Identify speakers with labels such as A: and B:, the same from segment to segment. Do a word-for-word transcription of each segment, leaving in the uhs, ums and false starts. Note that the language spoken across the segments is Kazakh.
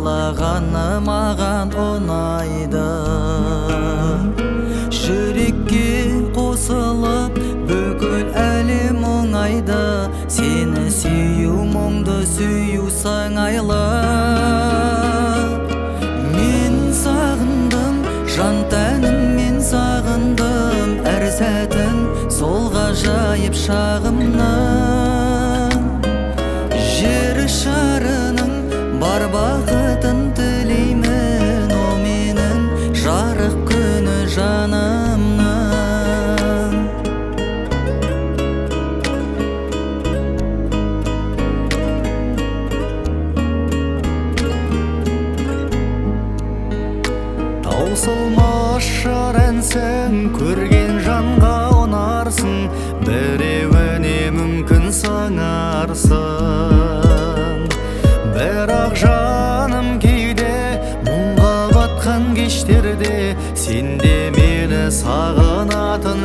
A: сыйлағаны маған ұнайды. Жүрекке қосылып бүкіл әлем оңайды, сені сүю мұңды сүю сыңайлы. Мен сағындым, жан тәніммен сағындым, әр сәтін сол ғажайып шағымның. Жер шарының бар бақытын тілеймін, о менің жарық күні жанымның. Таусылмас жыр әнсің, көрген жанға ұнарсың, біреуіне мүмкін сыңарсың. Бірақ жаным кейде мұңға батқан кештерде сен де мені сағынатын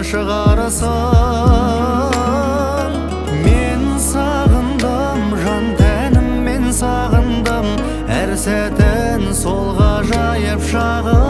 A: шығарсың. Мен сағындым, жан тәніммен сағындым, әр сәтін сол ғажайып шағым.